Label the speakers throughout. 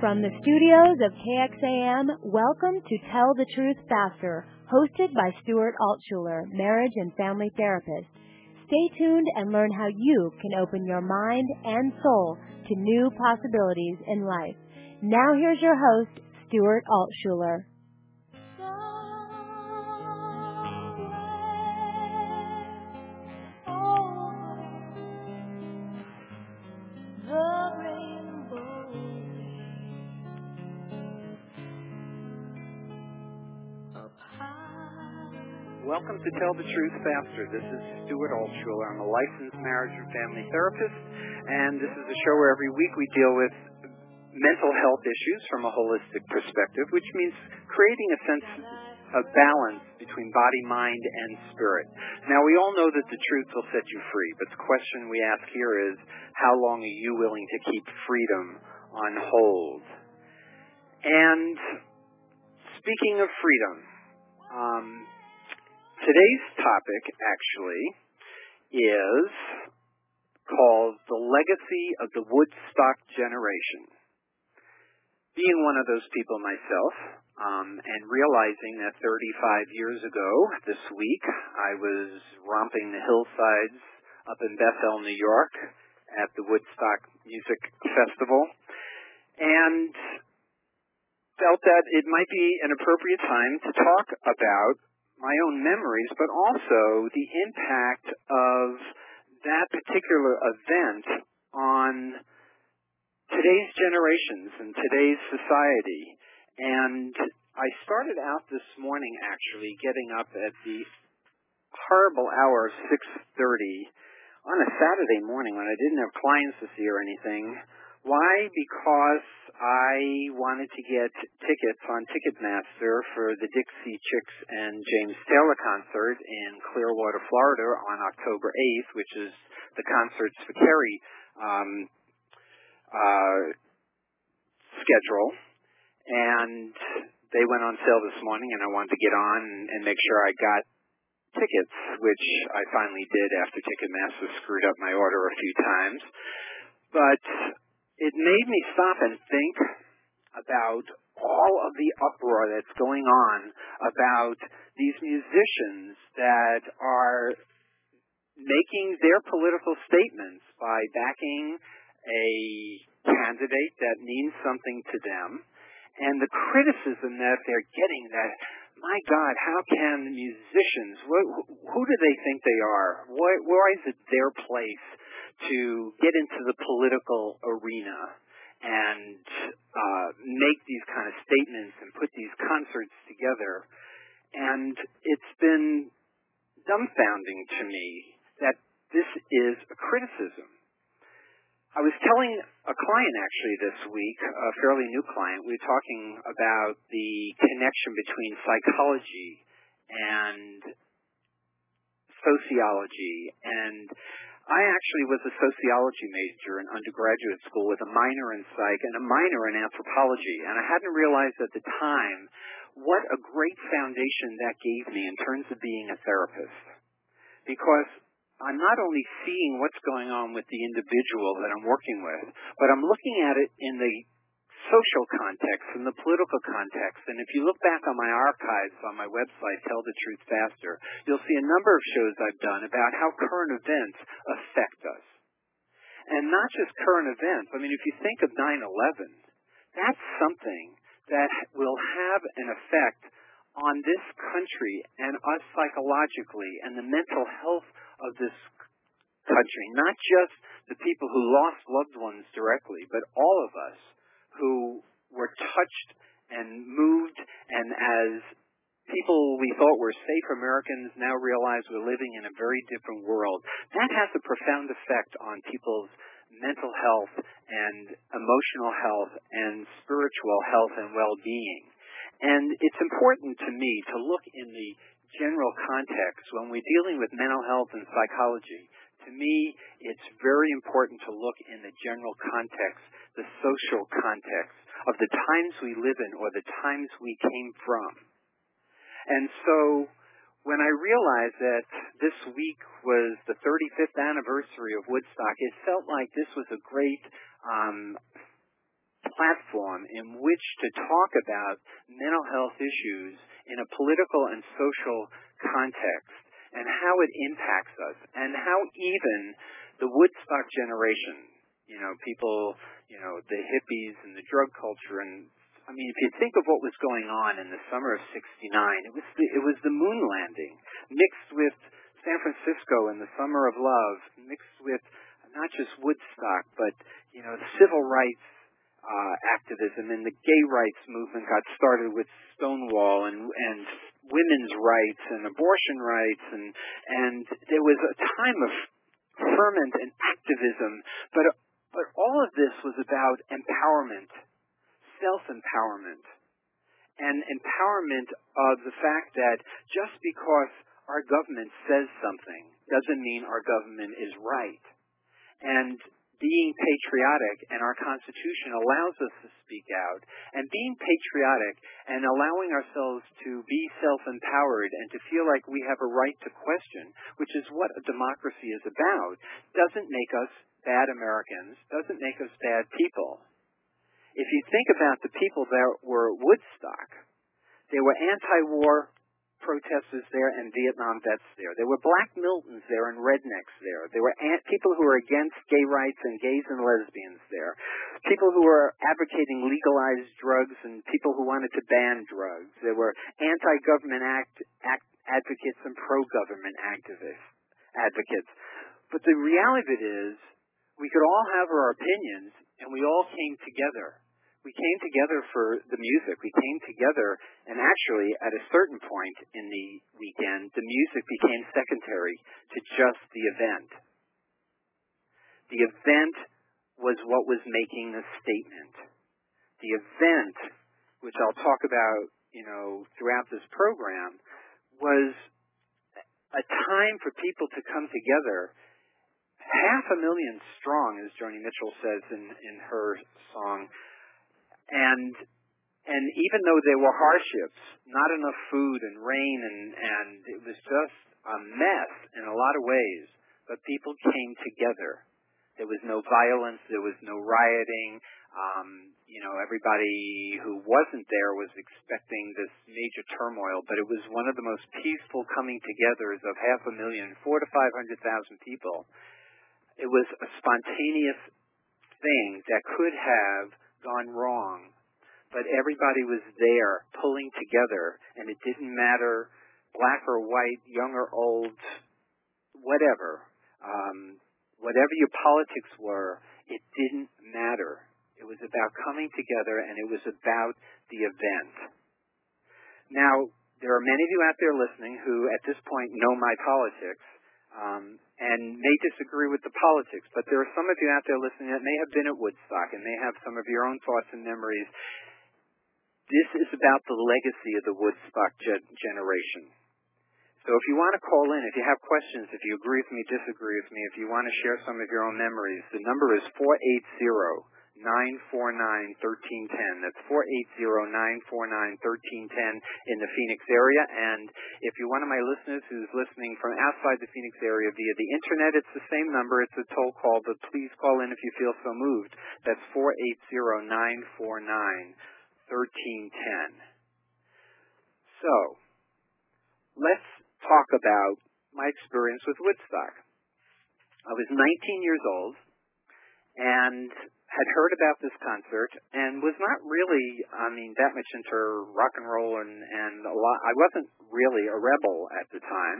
Speaker 1: From the studios of KXAM, welcome to Tell the Truth Faster, hosted by Stuart Altshuler, marriage and family therapist. Stay tuned and learn how you can open your mind and soul to new possibilities in life. Now here's your host, Stuart Altshuler.
Speaker 2: Welcome to Tell the Truth Faster. This is Stuart Altshuler. I'm a licensed marriage and family therapist, and this is a show where every week we deal with mental health issues from a holistic perspective, which means creating a sense of balance between body, mind, and spirit. Now, we all know that the truth will set you free, but the question we ask here is, how long are you willing to keep freedom on hold? And speaking of freedom, today's topic actually is called The Legacy of the Woodstock Generation. Being one of those people myself, and realizing that 35 years ago this week, I was romping the hillsides up in Bethel, New York at the Woodstock Music Festival, and felt that it might be an appropriate time to talk about my own memories, but also the impact of that particular event on today's generations and today's society. And I started out this morning actually getting up at the horrible hour of 6:30 on a Saturday morning when I didn't have clients to see or anything. Why? Because I wanted to get tickets on Ticketmaster for the Dixie Chicks and James Taylor concert in Clearwater, Florida on October 8th, which is the Concerts for Kerry schedule. And they went on sale this morning, and I wanted to get on and make sure I got tickets, which I finally did after Ticketmaster screwed up my order a few times. But it made me stop and think about all of the uproar that's going on about these musicians that are making their political statements by backing a candidate that means something to them, and the criticism that they're getting that, my God, how can musicians, who do they think they are? Why is it their place to get into the political arena and make these kind of statements and put these concerts together? And it's been dumbfounding to me that this is a criticism. I was telling a client actually this week, a fairly new client, we were talking about the connection between psychology and sociology, and I actually was a sociology major in undergraduate school with a minor in psych and a minor in anthropology, and I hadn't realized at the time what a great foundation that gave me in terms of being a therapist. Because I'm not only seeing what's going on with the individual that I'm working with, but I'm looking at it in the social context and the political context. And if you look back on my archives on my website, Tell the Truth Faster, you'll see a number of shows I've done about how current events affect us. And not just current events. I mean, if you think of 9/11, that's something that will have an effect on this country and us psychologically and the mental health of this country, not just the people who lost loved ones directly, but all of us who were touched and moved, and as people we thought were safe Americans now realize we're living in a very different world. That has a profound effect on people's mental health and emotional health and spiritual health and well-being. And it's important to me to look in the general context when we're dealing with mental health and psychology. To me, it's very important to look in the general context, the social context of the times we live in or the times we came from. And so when I realized that this week was the 35th anniversary of Woodstock, it felt like this was a great platform in which to talk about mental health issues in a political and social context and how it impacts us and how even the Woodstock generation, people, the hippies and the drug culture and I mean, if you think of what was going on in the summer of '69, it was the moon landing mixed with San Francisco and the Summer of Love, mixed with not just Woodstock, but civil rights activism, and the gay rights movement got started with Stonewall and women's rights and abortion rights, and there was a time of ferment and activism, but all of this was about empowerment. Self-empowerment, and empowerment of the fact that just because our government says something doesn't mean our government is right. And being patriotic, and our Constitution allows us to speak out, and being patriotic and allowing ourselves to be self-empowered and to feel like we have a right to question, which is what a democracy is about, doesn't make us bad Americans, doesn't make us bad people. If you think about the people that were at Woodstock, there were anti-war protesters there and Vietnam vets there. There were black Miltons there and rednecks there. There were people who were against gay rights and gays and lesbians there. People who were advocating legalized drugs and people who wanted to ban drugs. There were anti-government advocates and pro-government advocates. But the reality of it is, we could all have our opinions, and we all came together. We came together for the music. We came together, and actually, at a certain point in the weekend, the music became secondary to just the event. The event was what was making the statement. The event, which I'll talk about, throughout this program, was a time for people to come together. 500,000 strong, as Joni Mitchell says in her song. And even though there were hardships, not enough food and rain, and it was just a mess in a lot of ways, but people came together. There was no violence. There was no rioting. Everybody who wasn't there was expecting this major turmoil, but it was one of the most peaceful coming togethers of 500,000, 400,000 to 500,000 people. It was a spontaneous thing that could have gone wrong, but everybody was there pulling together, and it didn't matter black or white, young or old, whatever your politics were, it didn't matter. It was about coming together, and it was about the event. Now, there are many of you out there listening who at this point know my politics, and may disagree with the politics, but there are some of you out there listening that may have been at Woodstock and may have some of your own thoughts and memories. This is about the legacy of the Woodstock generation. So if you want to call in, if you have questions, if you agree with me, disagree with me, if you want to share some of your own memories, the number is 480-949-1310. That's 480-949-1310 in the Phoenix area. And if you're one of my listeners who's listening from outside the Phoenix area via the Internet, it's the same number. It's a toll call, but please call in if you feel so moved. That's 480-949-1310. So, let's talk about my experience with Woodstock. I was 19 years old and had heard about this concert and was not really, that much into rock and roll and a lot. I wasn't really a rebel at the time,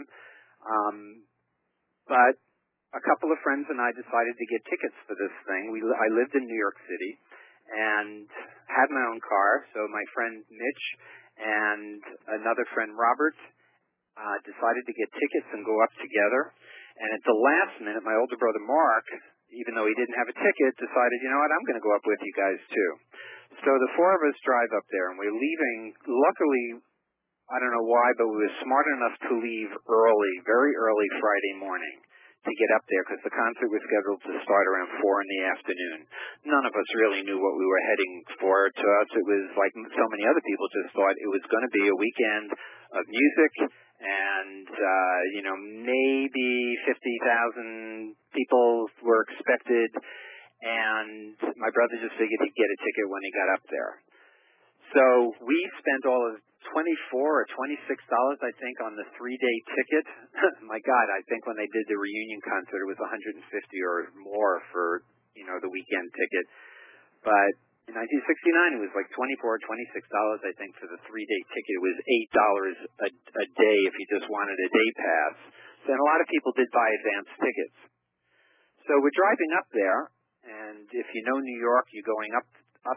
Speaker 2: but a couple of friends and I decided to get tickets for this thing. I lived in New York City and had my own car, so my friend Mitch and another friend Robert decided to get tickets and go up together. And at the last minute, my older brother Mark, even though he didn't have a ticket, decided, you know what, I'm going to go up with you guys too. So the four of us drive up there, and we're leaving. Luckily, I don't know why, but we were smart enough to leave early, very early Friday morning to get up there because the concert was scheduled to start around 4 in the afternoon. None of us really knew what we were heading for. To us, it was like so many other people just thought it was going to be a weekend of music and, maybe 50,000 people were expected. and my brother just figured he'd get a ticket when he got up there. So we spent all of $24 or $26, I think, on the 3-day ticket. My God, I think when they did the reunion concert, it was $150 or more for, the weekend ticket. But in 1969, it was like $24 or $26, I think, for the 3-day ticket. It was $8 a day if you just wanted a day pass. So, and a lot of people did buy advance tickets. So we're driving up there, and if you know New York, you're going up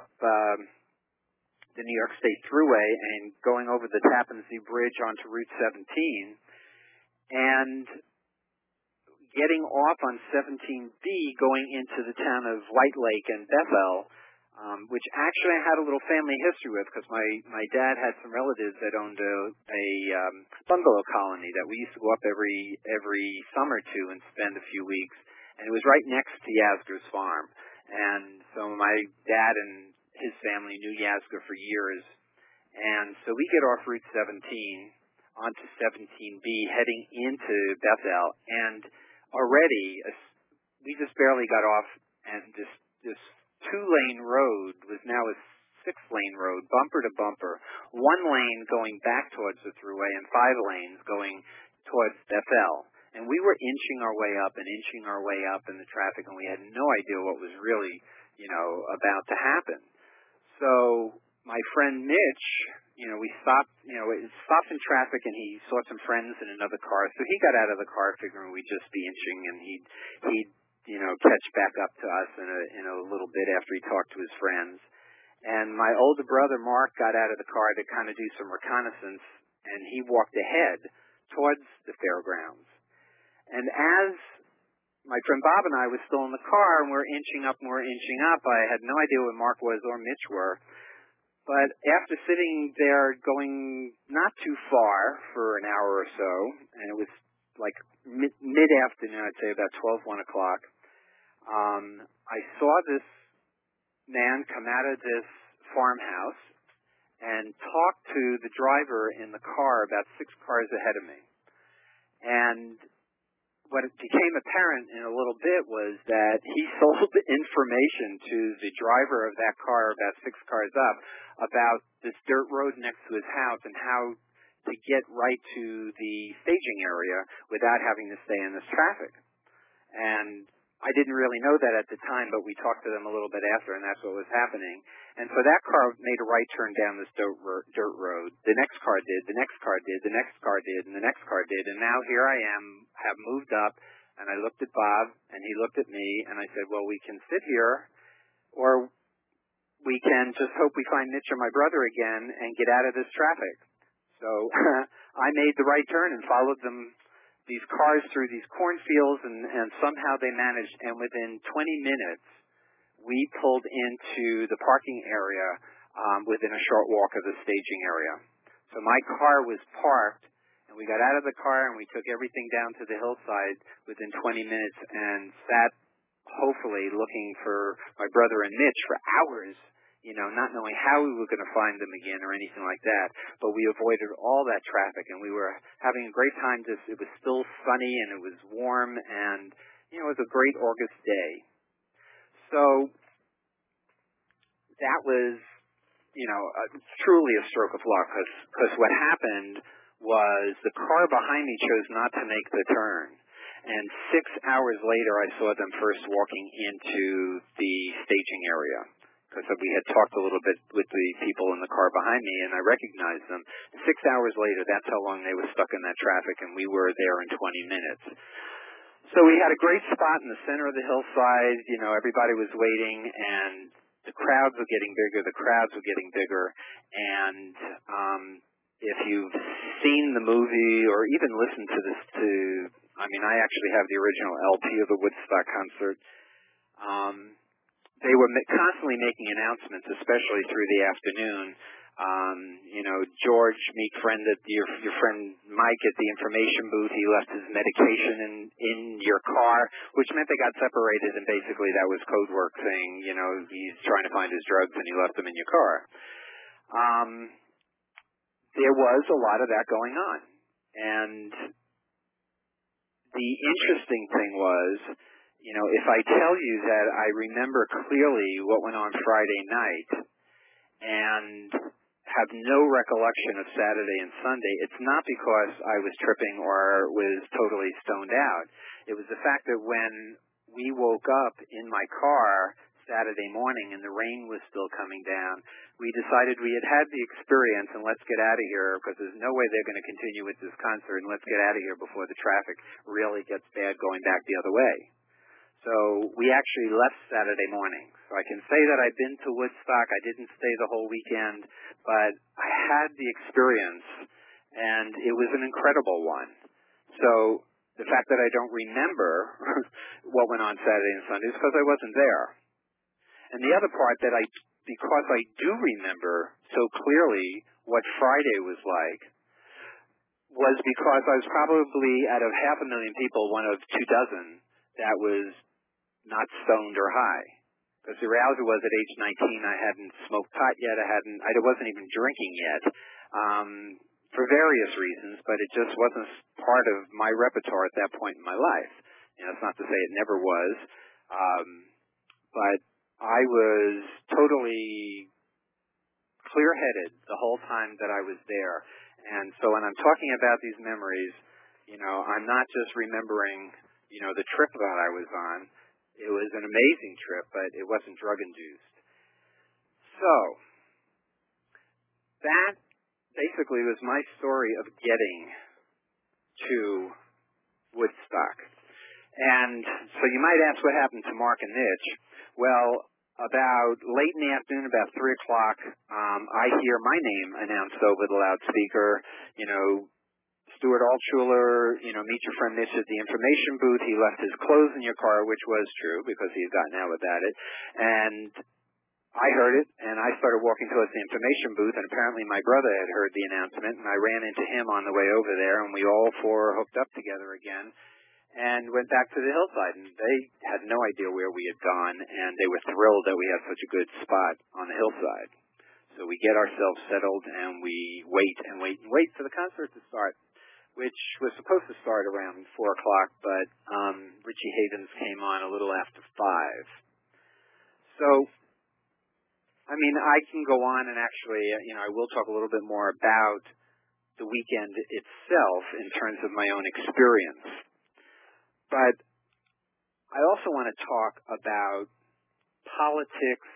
Speaker 2: the New York State Thruway and going over the Tappan Zee Bridge onto Route 17, and getting off on 17B going into the town of White Lake and Bethel, which actually I had a little family history with because my dad had some relatives that owned a bungalow colony that we used to go up every summer to and spend a few weeks, and it was right next to Yasgur's farm. And so my dad and his family knew Yasgur for years, and so we get off Route 17 onto 17B heading into Bethel, and already we just barely got off, and this 2-lane road was now a 6-lane road, bumper to bumper, 1 lane going back towards the Thruway and 5 lanes going towards Bethel. And we were inching our way up in the traffic, and we had no idea what was really, about to happen. So my friend Mitch, we stopped, stopped in traffic, and he saw some friends in another car. So he got out of the car figuring we'd just be inching, and he'd catch back up to us in a little bit after he talked to his friends. And my older brother, Mark, got out of the car to kind of do some reconnaissance, and he walked ahead towards the fairgrounds. And as my friend Bob and I were still in the car, and we're inching up, I had no idea what Mark was or Mitch were. But after sitting there going not too far for an hour or so, and it was like mid-afternoon, I'd say about 1 o'clock, I saw this man come out of this farmhouse and talk to the driver in the car about 6 cars ahead of me. And what it became apparent in a little bit was that he sold information to the driver of that car about 6 cars up about this dirt road next to his house and how to get right to the staging area without having to stay in this traffic. And I didn't really know that at the time, but we talked to them a little bit after, and that's what was happening. And so that car made a right turn down this dirt road. The next car did, the next car did, the next car did, and the next car did. And now here I am, have moved up, and I looked at Bob, and he looked at me, and I said, well, we can sit here, or we can just hope we find Mitch or my brother again and get out of this traffic. So I made the right turn and followed these cars through these cornfields, and somehow they managed, and within 20 minutes, we pulled into the parking area within a short walk of the staging area. So my car was parked, and we got out of the car, and we took everything down to the hillside within 20 minutes and sat, hopefully, looking for my brother and Mitch for hours, not knowing how we were going to find them again or anything like that. But we avoided all that traffic, and we were having a great time. It was still sunny, and it was warm, and, it was a great August day. So that was, truly a stroke of luck, because what happened was the car behind me chose not to make the turn. And 6 hours later, I saw them first walking into the staging area, because we had talked a little bit with the people in the car behind me, and I recognized them. 6 hours later, that's how long they were stuck in that traffic, and we were there in 20 minutes. So we had a great spot in the center of the hillside. Everybody was waiting, and the crowds were getting bigger. And if you've seen the movie or even listened to this, I actually have the original LP of the Woodstock concert. They were constantly making announcements, especially through the afternoon. George, meet friend at your friend Mike at the information booth. He left his medication in your car, which meant they got separated, and basically that was code work saying, he's trying to find his drugs and he left them in your car. There was a lot of that going on. And the interesting thing was, if I tell you that I remember clearly what went on Friday night and have no recollection of Saturday and Sunday, it's not because I was tripping or was totally stoned out. It was the fact that when we woke up in my car Saturday morning and the rain was still coming down, we decided we had the experience and let's get out of here because there's no way they're going to continue with this concert, and let's get out of here before the traffic really gets bad going back the other way. So we actually left Saturday morning. So I can say that I've been to Woodstock. I didn't stay the whole weekend, but I had the experience, and it was an incredible one. So the fact that I don't remember what went on Saturday and Sunday is because I wasn't there. And the other part that because I do remember so clearly what Friday was like, was because I was probably, out of 500,000 people, one of 24 that was not stoned or high. Because the reality was, at age 19, I hadn't smoked pot yet. I wasn't even drinking yet, for various reasons, but it just wasn't part of my repertoire at that point in my life. It's not to say it never was, but I was totally clear-headed the whole time that I was there. And so when I'm talking about these memories, I'm not just remembering, the trip that I was on. It was an amazing trip, but it wasn't drug-induced. So that basically was my story of getting to Woodstock. And so you might ask what happened to Mark and Mitch. Well, about late in the afternoon, about 3 o'clock, I hear my name announced over the loudspeaker, Stuart Altshuler, meet your friend Mitch at the information booth. He left his clothes in your car, which was true because he had gotten out without it. And I heard it, and I started walking towards the information booth, and apparently my brother had heard the announcement, and I ran into him on the way over there, and we all four hooked up together again and went back to the hillside. And they had no idea where we had gone, and they were thrilled that we had such a good spot on the hillside. So we get ourselves settled, and we wait and wait and wait for the concert to start, which was supposed to start around 4 o'clock, but Richie Havens came on a little after 5. So, I can go on and actually, I will talk a little bit more about the weekend itself in terms of my own experience. But I also want to talk about politics,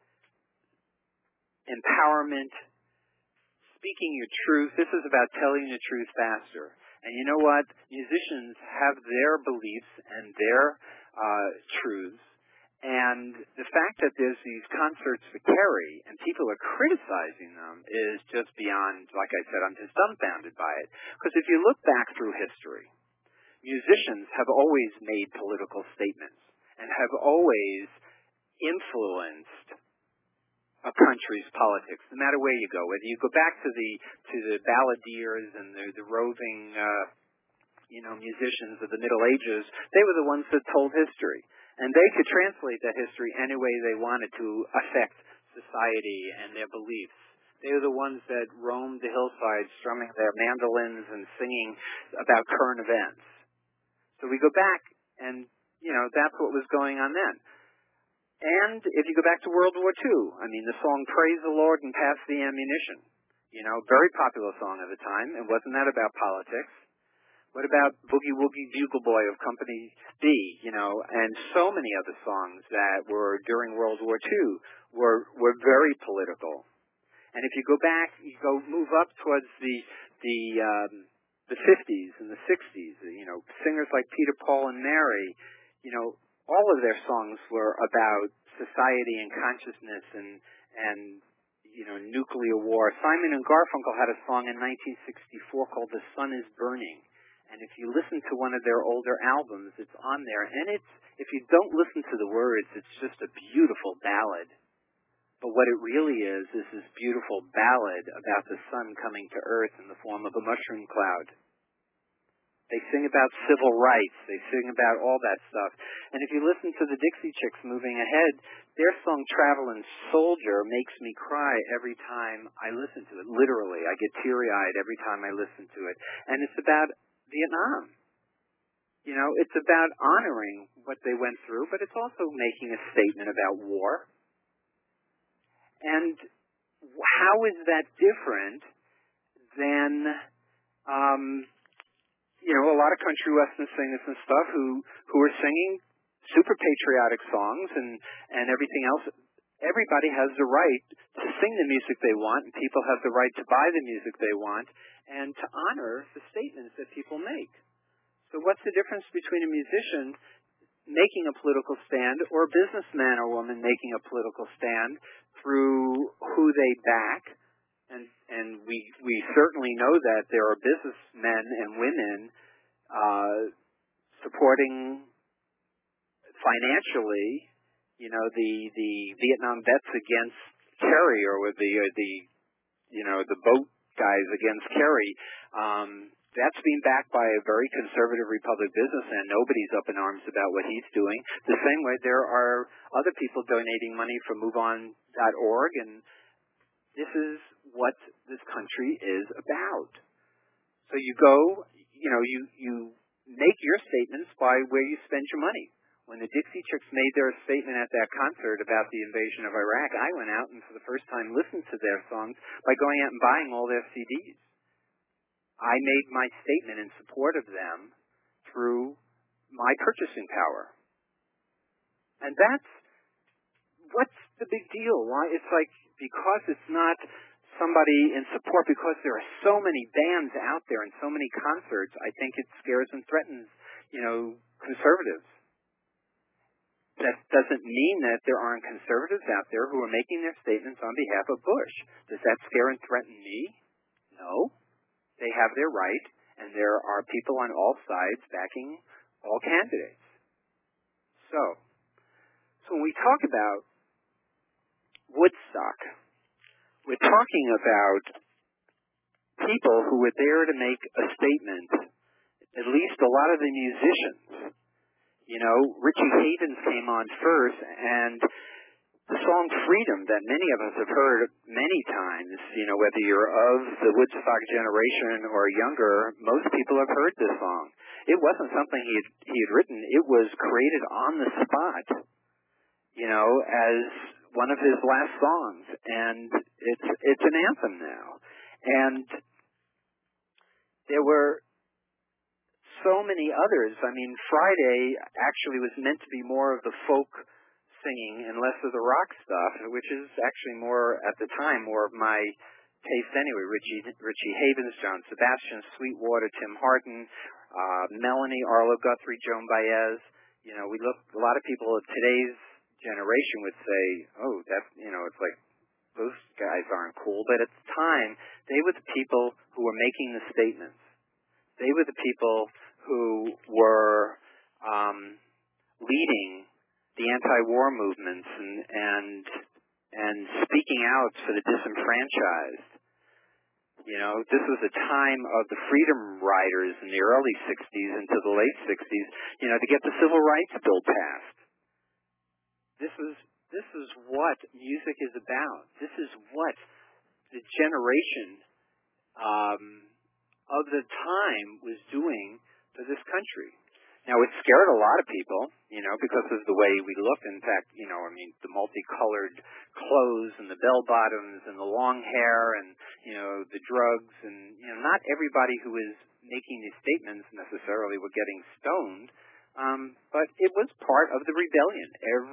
Speaker 2: empowerment, speaking your truth. This is about telling the truth faster. And you know what? Musicians have their beliefs and their truths. And the fact that there's these concerts for Kerry and people are criticizing them is just beyond, like I said, I'm just dumbfounded by it. Because if you look back through history, musicians have always made political statements and have always influenced a country's politics, no matter where you go. Whether you go back to the balladeers and the roving, musicians of the Middle Ages, they were the ones that told history, and they could translate that history any way they wanted to affect society and their beliefs. They were the ones that roamed the hillsides, strumming their mandolins and singing about current events. So we go back, and that's what was going on then. And if you go back to World War II, the song Praise the Lord and Pass the Ammunition, very popular song at the time, and wasn't that about politics? What about Boogie Woogie Bugle Boy of Company B, and so many other songs that were during World War II were very political. And if you go back, move up towards the 50s and the 60s, singers like Peter, Paul, and Mary, all of their songs were about society and consciousness and nuclear war. Simon and Garfunkel had a song in 1964 called The Sun is Burning. And if you listen to one of their older albums, it's on there. And if you don't listen to the words, it's just a beautiful ballad. But what it really is this beautiful ballad about the sun coming to earth in the form of a mushroom cloud. They sing about civil rights. They sing about all that stuff. And if you listen to the Dixie Chicks moving ahead, their song Travelin' Soldier makes me cry every time I listen to it. Literally, I get teary-eyed every time I listen to it. And it's about Vietnam. It's about honoring what they went through, but it's also making a statement about war. And how is that different than, a lot of country western singers and stuff who are singing super patriotic songs and everything else? Everybody has the right to sing the music they want, and people have the right to buy the music they want, and to honor the statements that people make. So what's the difference between a musician making a political stand or a businessman or woman making a political stand through who they back? And we certainly know that there are businessmen and women supporting financially, the Vietnam vets against Kerry, or with the boat guys against Kerry. That's being backed by a very conservative Republican businessman. Nobody's up in arms about what he's doing. The same way there are other people donating money from MoveOn.org, and this is what this country is about. So you go, you make your statements by where you spend your money. When the Dixie Chicks made their statement at that concert about the invasion of Iraq, I went out and for the first time listened to their songs by going out and buying all their CDs. I made my statement in support of them through my purchasing power. And what's the big deal? Why? It's like, because it's not somebody in support, because there are so many bands out there and so many concerts, I think it scares and threatens, conservatives. That doesn't mean that there aren't conservatives out there who are making their statements on behalf of Bush. Does that scare and threaten me? No. They have their right, and there are people on all sides backing all candidates. So when we talk about Woodstock, we're talking about people who were there to make a statement, at least a lot of the musicians. Richie Havens came on first, and the song Freedom that many of us have heard many times, whether you're of the Woodstock generation or younger, most people have heard this song. It wasn't something he had written. It was created on the spot, as one of his last songs, and it's an anthem now. And there were so many others. I mean, Friday actually was meant to be more of the folk singing and less of the rock stuff, which is actually more, at the time, more of my taste anyway. Richie Havens, John Sebastian, Sweetwater, Tim Hardin, Melanie, Arlo Guthrie, Joan Baez. A lot of people of today's generation would say, oh, that's, it's like, those guys aren't cool. But at the time, they were the people who were making the statements. They were the people who were leading the anti-war movements and speaking out for the disenfranchised. This was a time of the Freedom Riders in the early 60s into the late 60s, to get the Civil Rights Bill passed. This is what music is about. This is what the generation of the time was doing for this country. Now, it scared a lot of people, because of the way we looked. In fact, the multicolored clothes and the bell-bottoms and the long hair and, the drugs. And, not everybody who was making these statements necessarily were getting stoned, but it was part of the rebellion.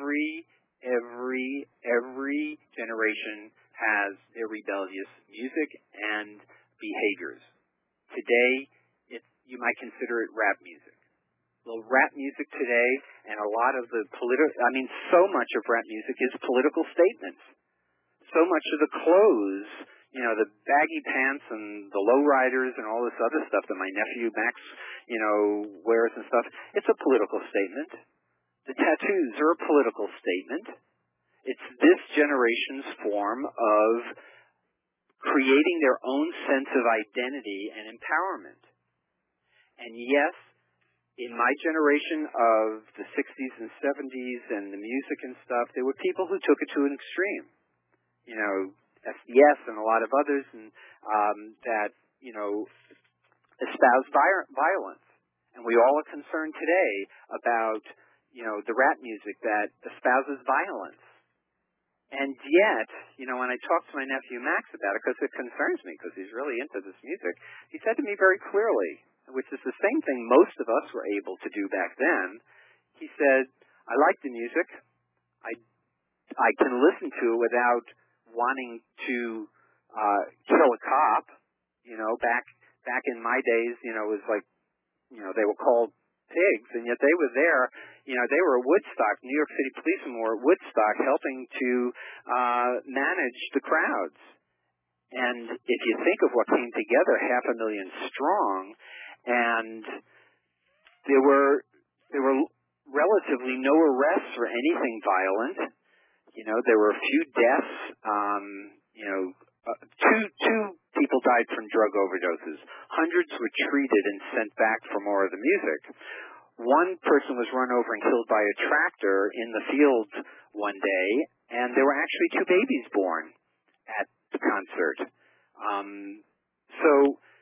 Speaker 2: Every generation has their rebellious music and behaviors. Today, you might consider it rap music. Well, rap music today, and a lot of the so much of rap music is political statements. So much of the clothes, the baggy pants and the lowriders and all this other stuff that my nephew Max, wears and stuff, it's a political statement. The tattoos are a political statement. It's this generation's form of creating their own sense of identity and empowerment. And yes, in my generation of the 60s and 70s and the music and stuff, there were people who took it to an extreme. SDS and a lot of others, and that espoused violence. And we all are concerned today about, the rap music that espouses violence. And yet, when I talked to my nephew Max about it, because it concerns me, because he's really into this music, he said to me very clearly, which is the same thing most of us were able to do back then. He said, I like the music. I can listen to it without wanting to kill a cop. Back in my days, it was like, they were called pigs, and yet they were there. They were at Woodstock. New York City policemen were at Woodstock helping to manage the crowds. And if you think of what came together, 500,000 strong, and there were relatively no arrests for anything violent. There were a few deaths. Two people died from drug overdoses. Hundreds were treated and sent back for more of the music. One person was run over and killed by a tractor in the field one day, and there were actually 2 babies born at the concert. So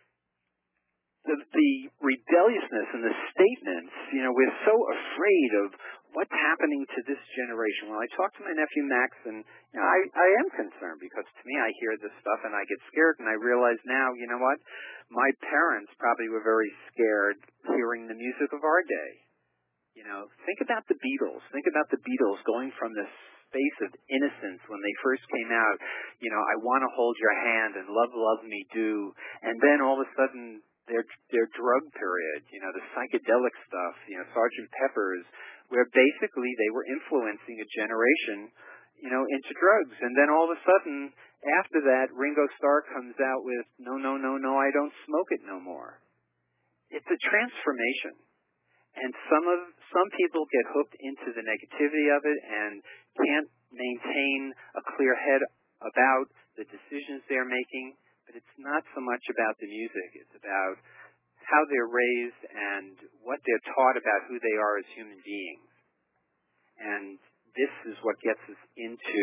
Speaker 2: the rebelliousness and the statements, we're so afraid of what's happening to this generation. When I talk to my nephew Max, and I am concerned, because to me I hear this stuff and I get scared, and I realize now, what? My parents probably were very scared hearing the music of our day. Think about the Beatles. Think about the Beatles going from this space of innocence when they first came out. I want to hold your hand and love, love me do. And then all of a sudden their drug period, the psychedelic stuff, Sgt. Pepper's, where basically they were influencing a generation, into drugs. And then all of a sudden, after that, Ringo Starr comes out with, no, no, no, no, I don't smoke it no more. It's a transformation. And some people get hooked into the negativity of it and can't maintain a clear head about the decisions they're making. But it's not so much about the music. It's about how they're raised and what they're taught about who they are as human beings. And this is what gets us into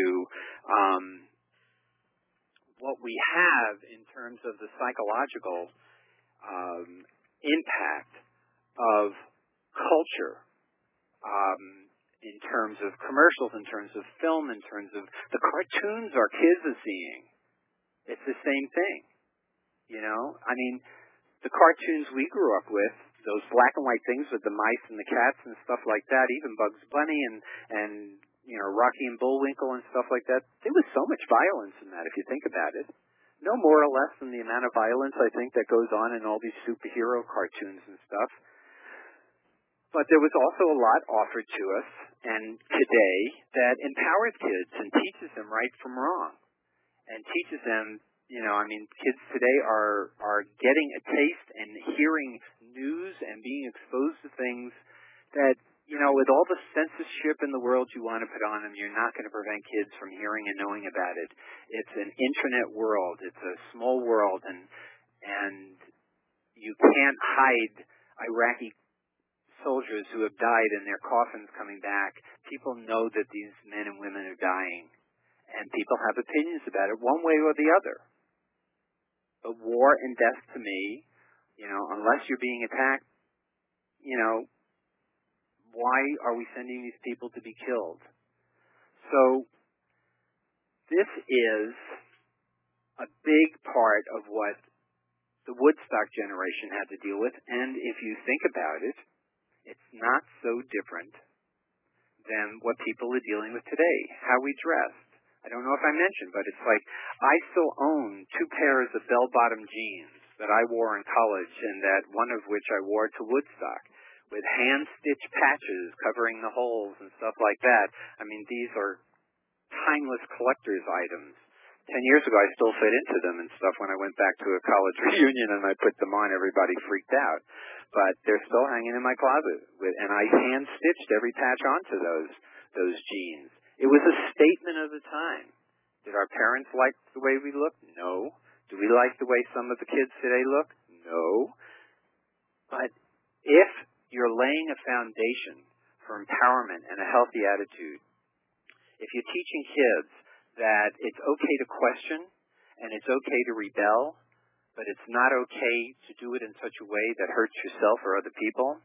Speaker 2: what we have in terms of the psychological impact of culture, in terms of commercials, in terms of film, in terms of the cartoons our kids are seeing. It's the same thing, the cartoons we grew up with, those black and white things with the mice and the cats and stuff like that, even Bugs Bunny and Rocky and Bullwinkle and stuff like that, there was so much violence in that, if you think about it. No more or less than the amount of violence, I think, that goes on in all these superhero cartoons and stuff. But there was also a lot offered to us and today that empowers kids and teaches them right from wrong, and teaches them, kids today are getting a taste and hearing news and being exposed to things that, with all the censorship in the world you want to put on them, you're not going to prevent kids from hearing and knowing about it. It's an internet world. It's a small world, and you can't hide Iraqi soldiers who have died and their coffins coming back. People know that these men and women are dying, and people have opinions about it one way or the other. But war and death to me, unless you're being attacked, why are we sending these people to be killed? So this is a big part of what the Woodstock generation had to deal with, and if you think about it, it's not so different than what people are dealing with today, how we dressed. I don't know if I mentioned, but it's like I still own 2 pairs of bell-bottom jeans that I wore in college, and that one of which I wore to Woodstock, with hand-stitched patches covering the holes and stuff like that. These are timeless collector's items. 10 years ago, I still fit into them and stuff. When I went back to a college reunion and I put them on, everybody freaked out. But they're still hanging in my closet, and I hand-stitched every patch onto those jeans. It was a statement of the time. Did our parents like the way we looked? No. Do we like the way some of the kids today look? No. But if you're laying a foundation for empowerment and a healthy attitude, if you're teaching kids that it's okay to question and it's okay to rebel, but it's not okay to do it in such a way that hurts yourself or other people,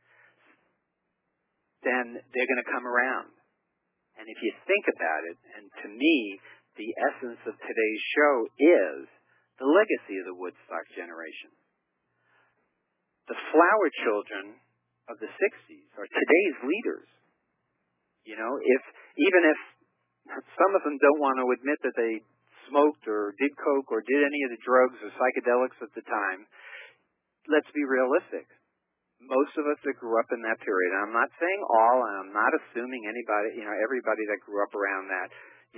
Speaker 2: then they're going to come around. And if you think about it, and to me, the essence of today's show is the legacy of the Woodstock generation. The flower children of the 60s are today's leaders. You know, even if some of them don't want to admit that they smoked or did coke or did any of the drugs or psychedelics at the time, let's be realistic. Most of us that grew up in that period, and I'm not saying all, and I'm not assuming anybody, everybody that grew up around that,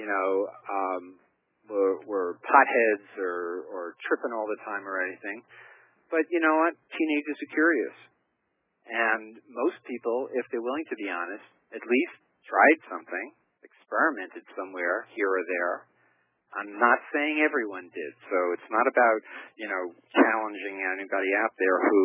Speaker 2: were potheads or tripping all the time or anything. But you know what? Teenagers are curious. And most people, if they're willing to be honest, at least tried something, experimented somewhere here or there. I'm not saying everyone did, so it's not about, challenging anybody out there who,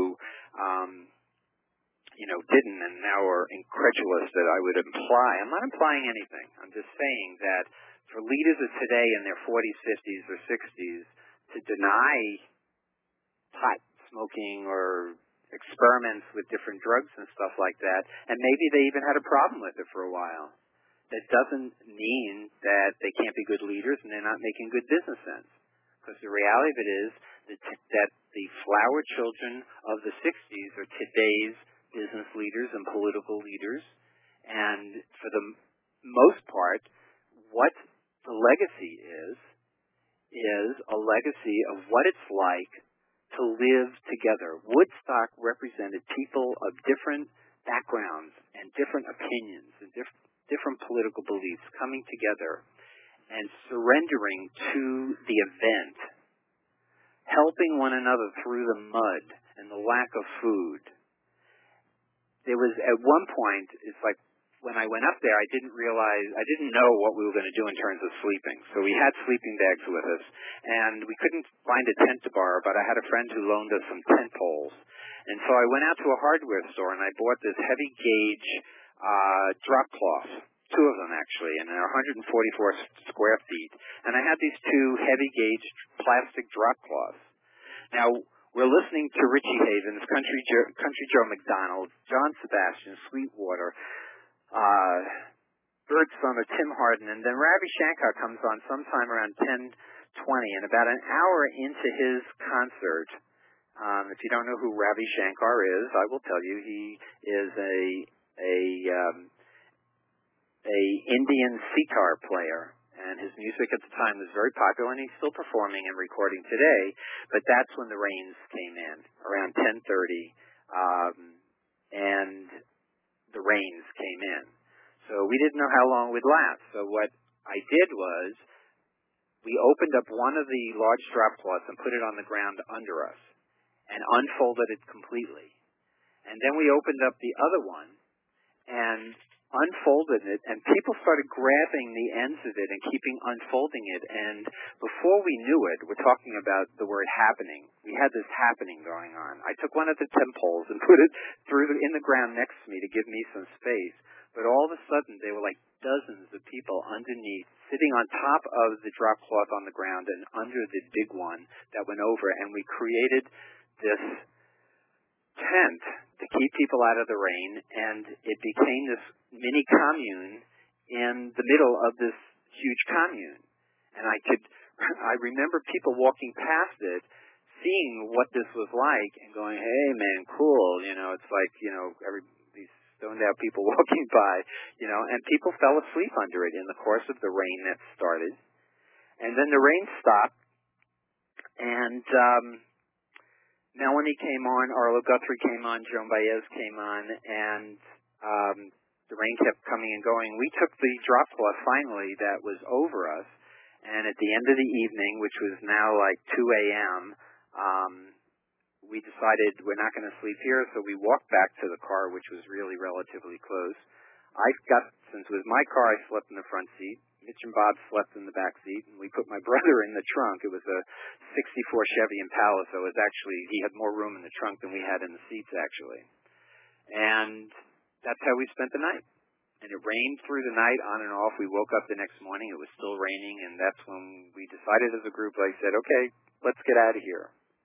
Speaker 2: didn't and now are incredulous that I would imply. I'm not implying anything. I'm just saying that for leaders of today in their 40s, 50s, or 60s to deny pot smoking or experiments with different drugs and stuff like that, and maybe they even had a problem with it for a while, that doesn't mean that they can't be good leaders and they're not making good business sense. Because the reality of it is that the flower children of the 60s are today's business leaders and political leaders. And for the most part, what the legacy is a legacy of what it's like to live together. Woodstock represented people of different backgrounds and different opinions and different political beliefs coming together and surrendering to the event, helping one another through the mud and the lack of food. There was, at one point, it's like when I went up there, I didn't know what we were going to do in terms of sleeping. So we had sleeping bags with us, and we couldn't find a tent to borrow, but I had a friend who loaned us some tent poles. And so I went out to a hardware store, and I bought this heavy gauge drop cloth. Two of them, actually, and they're 144 square feet. And I had these two heavy-gauge plastic drop cloths. Now, we're listening to Richie Havens, Country Joe McDonald, John Sebastian, Sweetwater, Birdsummer, Tim Hardin, and then Ravi Shankar comes on sometime around 10:20, and about an hour into his concert, if you don't know who Ravi Shankar is, I will tell you, he is a Indian sitar player, and his music at the time was very popular, and he's still performing and recording today, but that's when the rains came in, around 10:30, and the rains came in. So we didn't know how long it would last, so what I did was we opened up one of the large drop cloths and put it on the ground under us and unfolded it completely. And then we opened up the other one and unfolded it, and people started grabbing the ends of it and keeping unfolding it, and before we knew it, we're talking about the word happening. We had this happening going on. I took one of the tent poles and put it in the ground next to me to give me some space, but all of a sudden there were like dozens of people underneath, sitting on top of the drop cloth on the ground and under the big one that went over, and we created this tent to keep people out of the rain, and it became this mini commune in the middle of this huge commune. And I remember people walking past it, seeing what this was like, and going, "Hey, man, cool." It's like, these stoned out people walking by, and people fell asleep under it in the course of the rain that started. And then the rain stopped, and Melanie came on, Arlo Guthrie came on, Joan Baez came on, and the rain kept coming and going. We took the drop cloth finally that was over us, and at the end of the evening, which was now like 2 a.m., we decided we're not going to sleep here, so we walked back to the car, which was really relatively close. Since it was my car, I slept in the front seat. Mitch and Bob slept in the back seat, and we put my brother in the trunk. It was a 64 Chevy Impala, so he had more room in the trunk than we had in the seats, actually. And that's how we spent the night. And it rained through the night, on and off. We woke up the next morning. It was still raining, and that's when we decided as a group, I said, okay, let's get out of here.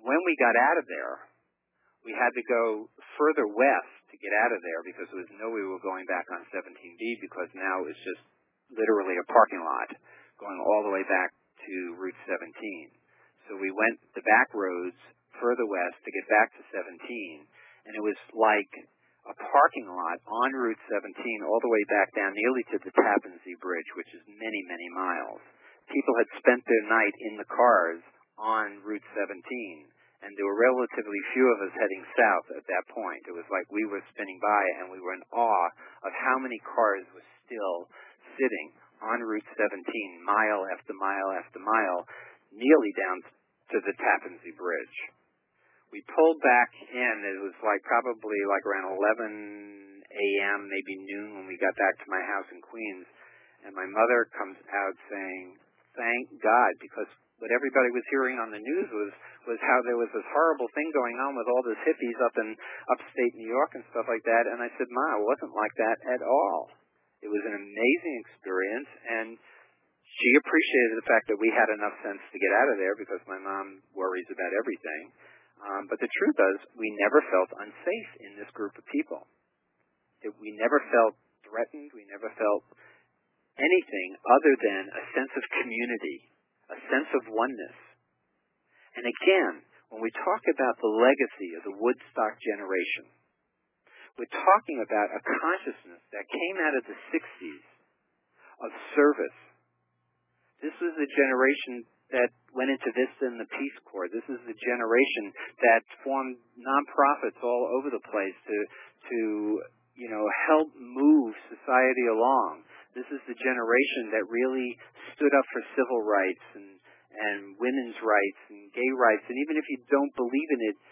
Speaker 2: When we got out of there, we had to go further west to get out of there because there was no way we were going back on 17B because now it's just literally a parking lot going all the way back to Route 17. So we went the back roads further west to get back to 17, and it was like a parking lot on Route 17 all the way back down nearly to the Tappan Zee Bridge, which is many, many miles. People had spent their night in the cars on Route 17, and there were relatively few of us heading south at that point. It was like we were spinning by, and we were in awe of how many cars were still sitting on Route 17, mile after mile after mile, nearly down to the Tappan Zee Bridge. We pulled back in. It was probably around 11 a.m., maybe noon, when we got back to my house in Queens, and my mother comes out saying, "Thank God," because what everybody was hearing on the news was how there was this horrible thing going on with all those hippies up in upstate New York and stuff like that. And I said, "Ma, it wasn't like that at all. It was an amazing experience," and she appreciated the fact that we had enough sense to get out of there because my mom worries about everything. But the truth is, we never felt unsafe in this group of people. We never felt threatened. We never felt anything other than a sense of community, a sense of oneness. And again, when we talk about the legacy of the Woodstock generation, we're talking about a consciousness that came out of the 60s of service. This was the generation that went into Vista and the Peace Corps. This is the generation that formed nonprofits all over the place to help move society along. This is the generation that really stood up for civil rights and women's rights and gay rights. And even if you don't believe in it,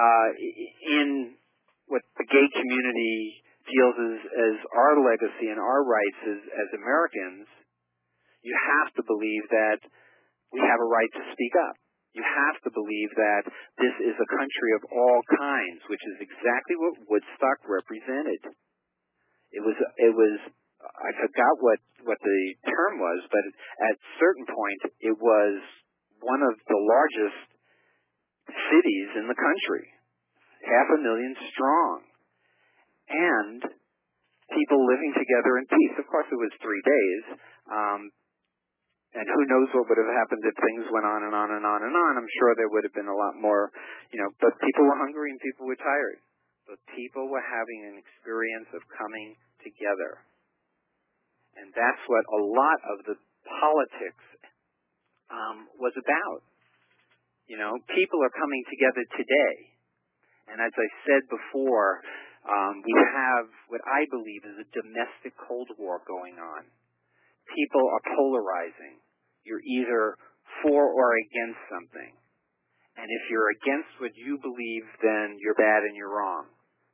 Speaker 2: in what the gay community feels as our legacy and our rights as Americans, you have to believe that we have a right to speak up. You have to believe that this is a country of all kinds, which is exactly what Woodstock represented. It was I forgot what the term was, but at a certain point it was one of the largest cities in the country, 500,000 strong, and people living together in peace. Of course, it was 3 days, and who knows what would have happened if things went on and on and on and on. I'm sure there would have been a lot more, but people were hungry and people were tired. But people were having an experience of coming together. And that's what a lot of the politics was about. People are coming together today. And as I said before, we have what I believe is a domestic Cold War going on. People are polarizing. You're either for or against something. And if you're against what you believe, then you're bad and you're wrong.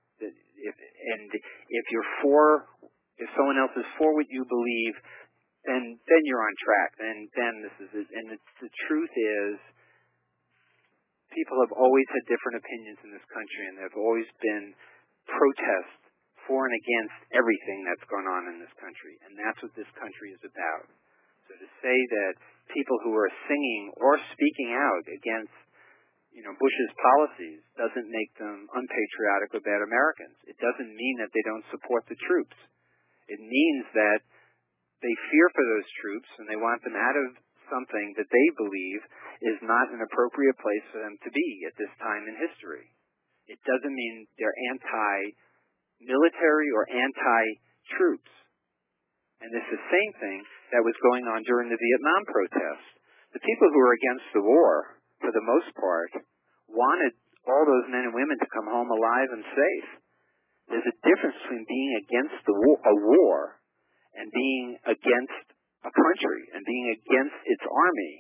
Speaker 2: If someone else is for what you believe, then you're on track. Then this is it. And the truth is, people have always had different opinions in this country, and there have always been protests for and against everything that's going on in this country. And that's what this country is about. So to say that people who are singing or speaking out against Bush's policies doesn't make them unpatriotic or bad Americans. It doesn't mean that they don't support the troops. It means that they fear for those troops and they want them out of something that they believe is not an appropriate place for them to be at this time in history. It doesn't mean they're anti-military or anti-troops. And it's the same thing that was going on during the Vietnam protests. The people who were against the war, for the most part, wanted all those men and women to come home alive and safe. There's a difference between being against a war and being against a country and being against its army.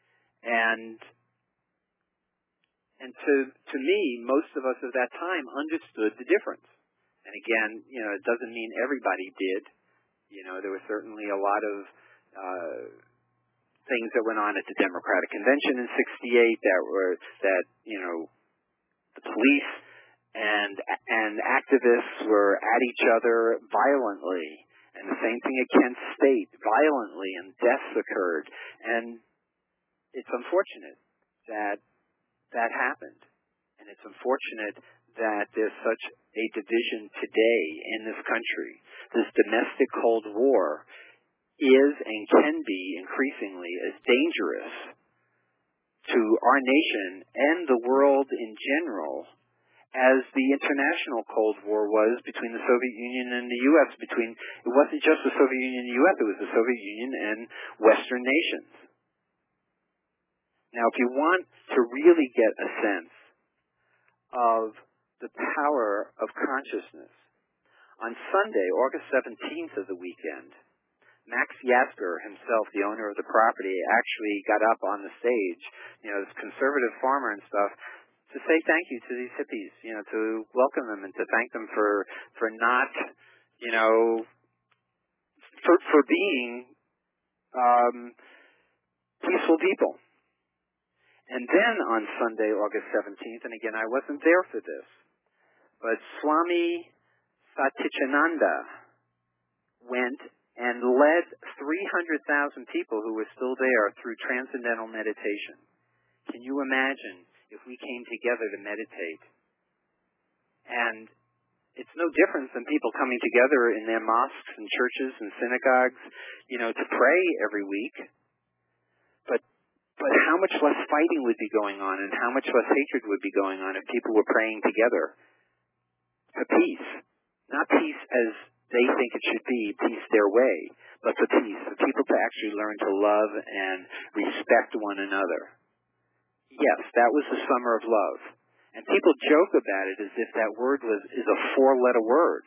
Speaker 2: And to me, most of us at that time understood the difference. And again, it doesn't mean everybody did. There were certainly a lot of things that went on at the Democratic Convention in '68 that the police and activists were at each other violently, and the same thing at Kent State, violently, and deaths occurred. And it's unfortunate that that happened. And it's unfortunate that there's such a division today in this country. This domestic Cold War is and can be increasingly as dangerous to our nation and the world in general as the international Cold War was between the Soviet Union and the U.S. It wasn't just the Soviet Union and the U.S., it was the Soviet Union and Western nations. Now, if you want to really get a sense of the power of consciousness, on Sunday, August 17th of the weekend, Max Yasgur himself, the owner of the property, actually got up on the stage, this conservative farmer and stuff, to say thank you to these hippies, to welcome them and to thank them for not, for being peaceful people. And then on Sunday, August 17th, and again, I wasn't there for this, but Swami Satchidananda went and led 300,000 people who were still there through transcendental meditation. Can you imagine if we came together to meditate? And it's no different than people coming together in their mosques and churches and synagogues, to pray every week. But how much less fighting would be going on and how much less hatred would be going on if people were praying together for peace. Not peace as they think it should be, peace their way, but for peace, for people to actually learn to love and respect one another. Yes, that was the summer of love. And people joke about it as if that word is a four-letter word.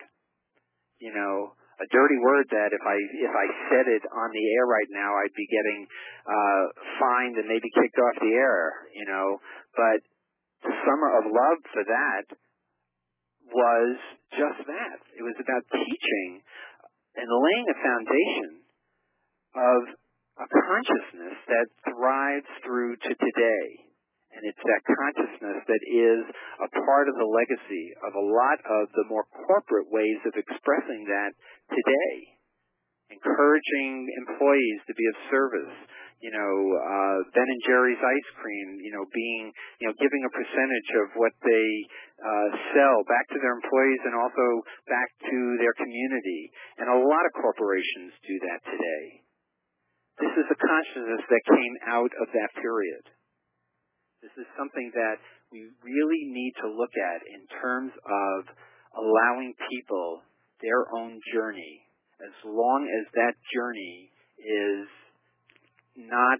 Speaker 2: A dirty word that if I said it on the air right now, I'd be getting fined and maybe kicked off the air, But the summer of love for that was just that. It was about teaching and laying a foundation of a consciousness that thrives through to today. And it's that consciousness that is a part of the legacy of a lot of the more corporate ways of expressing that today. Encouraging employees to be of service, Ben and Jerry's ice cream, giving a percentage of what they sell back to their employees and also back to their community. And a lot of corporations do that today. This is a consciousness that came out of that period. This is something that we really need to look at in terms of allowing people their own journey, as long as that journey is not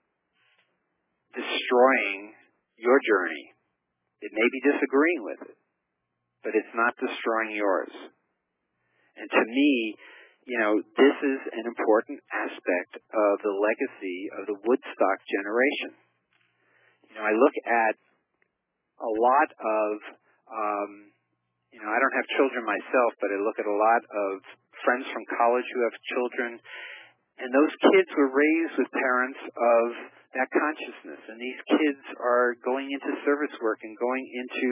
Speaker 2: destroying your journey. It may be disagreeing with it, but it's not destroying yours. And to me, this is an important aspect of the legacy of the Woodstock generation. I look at a lot of, I don't have children myself, but I look at a lot of friends from college who have children, and those kids were raised with parents of that consciousness, and these kids are going into service work and going into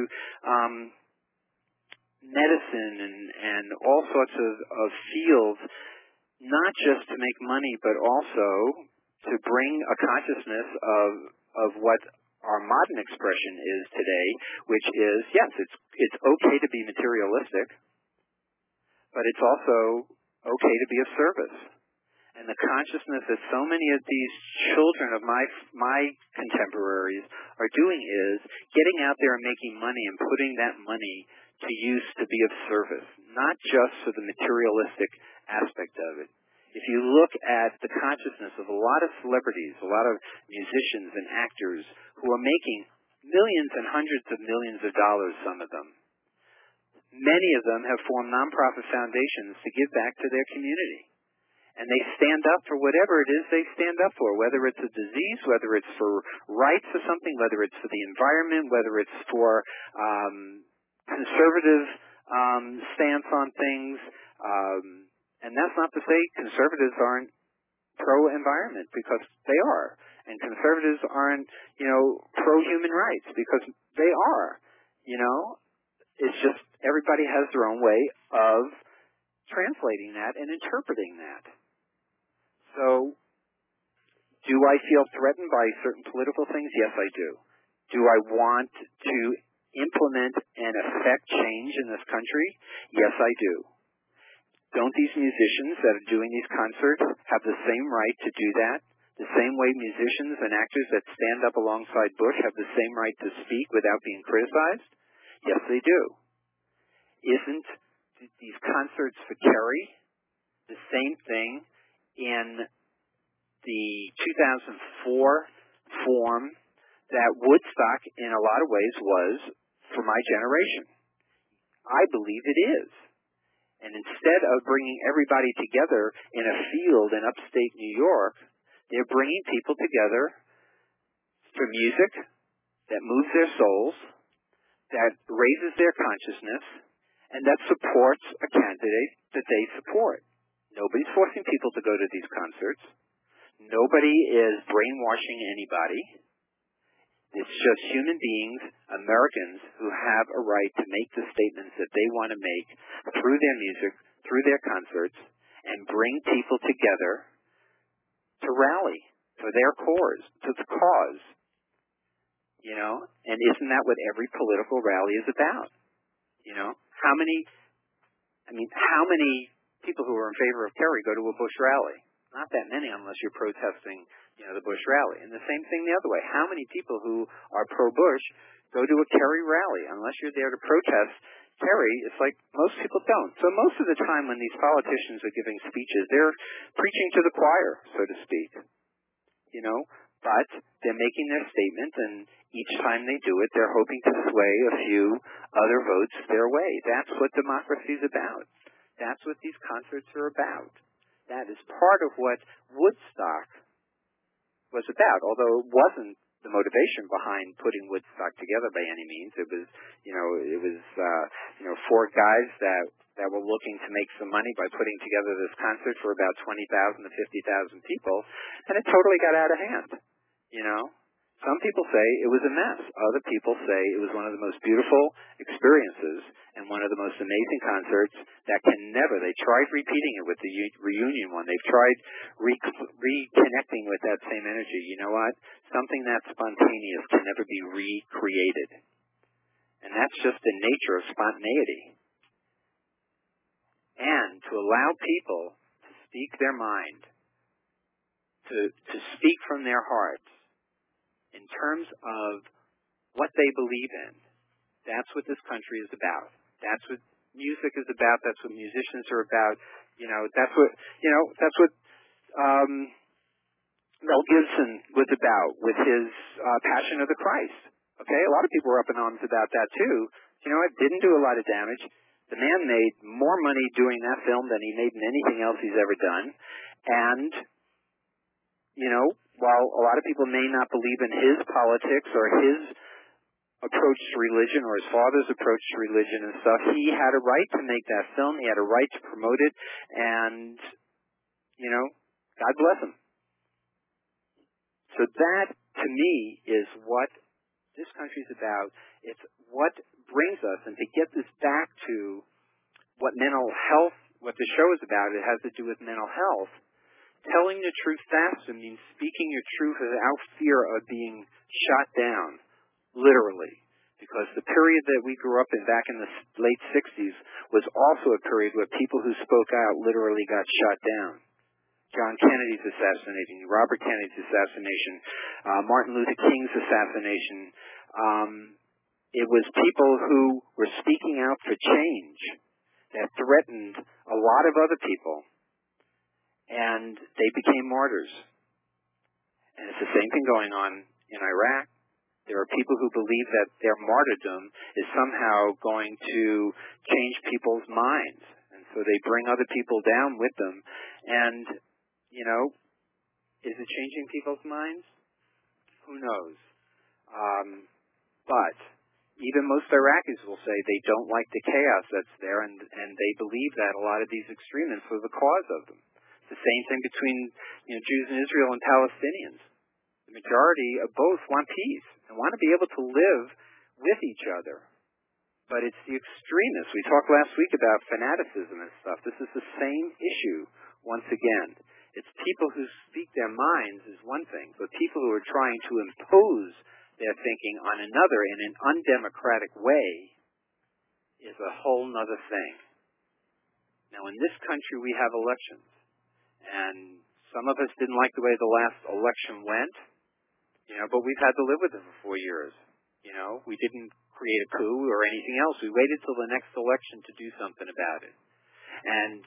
Speaker 2: medicine and all sorts of fields, not just to make money, but also to bring a consciousness of what our modern expression is today, which is, yes, it's okay to be materialistic, but it's also okay to be of service. And the consciousness that so many of these children of my contemporaries are doing is getting out there and making money and putting that money to use to be of service, not just for the materialistic aspect of it. If you look at the consciousness of a lot of celebrities, a lot of musicians and actors who are making millions and hundreds of millions of dollars, some of them, many of them have formed nonprofit foundations to give back to their community. And they stand up for whatever it is they stand up for, whether it's a disease, whether it's for rights or something, whether it's for the environment, whether it's for conservative stance on things. And that's not to say conservatives aren't pro-environment, because they are. And conservatives aren't, pro-human rights, because they are. It's just everybody has their own way of translating that and interpreting that. So, do I feel threatened by certain political things? Yes, I do. Do I want to implement and affect change in this country? Yes, I do. Don't these musicians that are doing these concerts have the same right to do that? The same way musicians and actors that stand up alongside Bush have the same right to speak without being criticized? Yes, they do. Isn't these concerts for Kerry the same thing in the 2004 form that Woodstock in a lot of ways was for my generation? I believe it is. And instead of bringing everybody together in a field in upstate New York, they're bringing people together for music that moves their souls, that raises their consciousness, and that supports a candidate that they support. Nobody's forcing people to go to these concerts. Nobody is brainwashing anybody. It's just human beings, Americans, who have a right to make the statements that they want to make through their music, through their concerts, and bring people together to rally for their cause, to the cause. You know, and isn't that what every political rally is about? You know, how many people who are in favor of Kerry go to a Bush rally? Not that many, unless you're protesting, the Bush rally. And the same thing the other way. How many people who are pro-Bush go to a Kerry rally? Unless you're there to protest Kerry, it's like most people don't. So most of the time when these politicians are giving speeches, they're preaching to the choir, so to speak. But they're making their statement, and each time they do it, they're hoping to sway a few other votes their way. That's what democracy is about. That's what these concerts are about. That is part of what Woodstock was about, although it wasn't the motivation behind putting Woodstock together by any means. It was, four guys that were looking to make some money by putting together this concert for about 20,000 to 50,000 people, and it totally got out of hand. Some people say it was a mess. Other people say it was one of the most beautiful experiences and one of the most amazing concerts that can never. They tried repeating it with the reunion one. They've tried reconnecting with that same energy. You know what? Something that spontaneous can never be recreated. And that's just the nature of spontaneity. And to allow people to speak their mind, to speak from their hearts, in terms of what they believe in. That's what this country is about. That's what music is about. That's what musicians are about. That's what Mel Gibson was about with his Passion of the Christ. Okay, a lot of people were up in arms about that too. It didn't do a lot of damage. The man made more money doing that film than he made in anything else he's ever done. And while a lot of people may not believe in his politics or his approach to religion or his father's approach to religion and stuff, he had a right to make that film. He had a right to promote it. And, God bless him. So that, to me, is what this country's about. It's what brings us, and to get this back to what mental health, what the show is about, it has to do with mental health. Telling the truth faster means speaking your truth without fear of being shot down, literally. Because the period that we grew up in back in the late 60s was also a period where people who spoke out literally got shot down. John Kennedy's assassination, Robert Kennedy's assassination, Martin Luther King's assassination. It was people who were speaking out for change that threatened a lot of other people. And they became martyrs. And it's the same thing going on in Iraq. There are people who believe that their martyrdom is somehow going to change people's minds. And so they bring other people down with them. And, is it changing people's minds? Who knows? But even most Iraqis will say they don't like the chaos that's there, and they believe that a lot of these extremists are the cause of them. The same thing between Jews in Israel and Palestinians. The majority of both want peace and want to be able to live with each other. But it's the extremists. We talked last week about fanaticism and stuff. This is the same issue once again. It's people who speak their minds is one thing, but people who are trying to impose their thinking on another in an undemocratic way is a whole nother thing. Now, in this country, we have elections, and some of us didn't like the way the last election went, but we've had to live with it for 4 years. We didn't create a coup or anything else. We waited till the next election to do something about it. And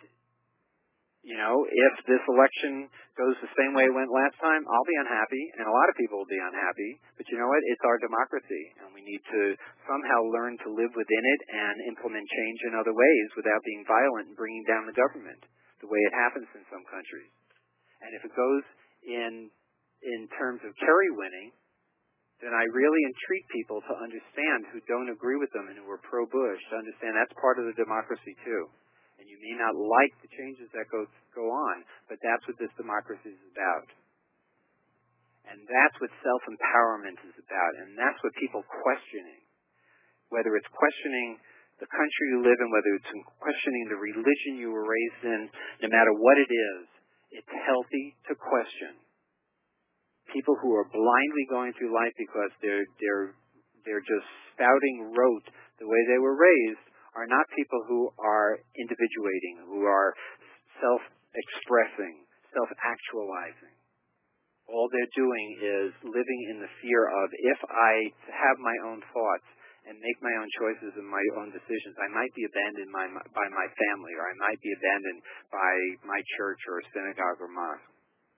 Speaker 2: if this election goes the same way it went last time, I'll be unhappy, and a lot of people will be unhappy. But you know what? It's our democracy, and we need to somehow learn to live within it and implement change in other ways without being violent and bringing down the government, the way it happens in some countries. And if it goes in terms of Kerry winning, then I really entreat people to understand who don't agree with them and who are pro-Bush, to understand that's part of the democracy too. And you may not like the changes that go on, but that's what this democracy is about. And that's what self-empowerment is about, and that's what people questioning. Whether it's questioning the country you live in, whether it's questioning the religion you were raised in, no matter what it is, it's healthy to question. People who are blindly going through life because they're just spouting rote the way they were raised are not people who are individuating, who are self-expressing, self-actualizing. All they're doing is living in the fear of, if I have my own thoughts and make my own choices and my own decisions, I might be abandoned by my family, or I might be abandoned by my church or synagogue or mosque.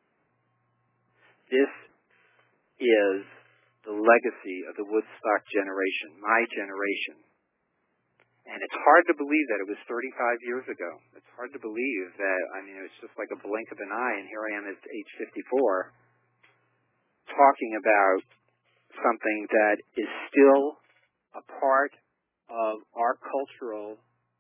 Speaker 2: This is the legacy of the Woodstock generation, my generation. And it's hard to believe that it was 35 years ago. It's hard to believe that, it's just like a blink of an eye, and here I am at age 54, talking about something that is still a part of our cultural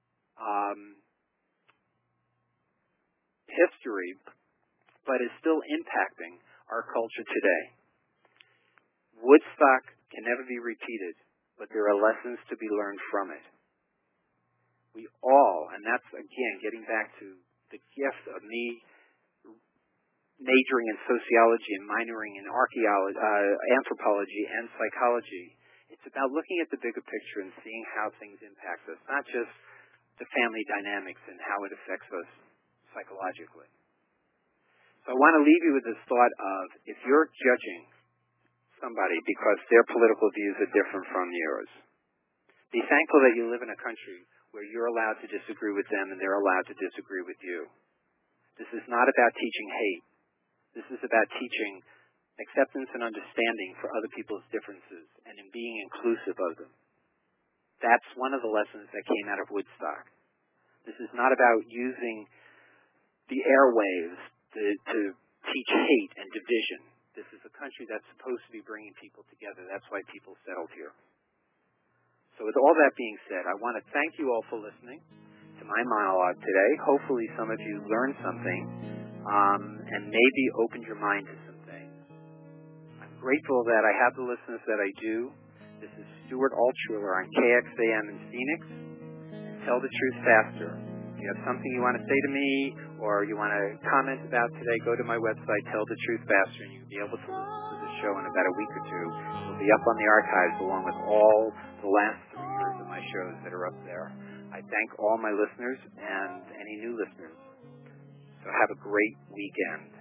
Speaker 2: history, but is still impacting our culture today. Woodstock can never be repeated, but there are lessons to be learned from it. We all, and that's, again, getting back to the gift of me majoring in sociology and minoring in anthropology and psychology, it's about looking at the bigger picture and seeing how things impact us, not just the family dynamics and how it affects us psychologically. So I want to leave you with this thought of, if you're judging somebody because their political views are different from yours, be thankful that you live in a country where you're allowed to disagree with them and they're allowed to disagree with you. This is not about teaching hate. This is about teaching acceptance and understanding for other people's differences and in being inclusive of them. That's one of the lessons that came out of Woodstock. This is not about using the airwaves to teach hate and division. This is a country that's supposed to be bringing people together. That's why people settled here. So with all that being said, I want to thank you all for listening to my monologue today. Hopefully some of you learned something and maybe opened your mind to some things. I'm grateful that I have the listeners that I do. This is Stuart Altshuler on KXAM in Phoenix. Tell the Truth Faster. If you have something you want to say to me or you want to comment about today, go to my website, Tell the Truth Faster, and you'll be able to listen to the show in about a week or two. It'll be up on the archives along with all the last 3 years of my shows that are up there. I thank all my listeners and any new listeners. So have a great weekend.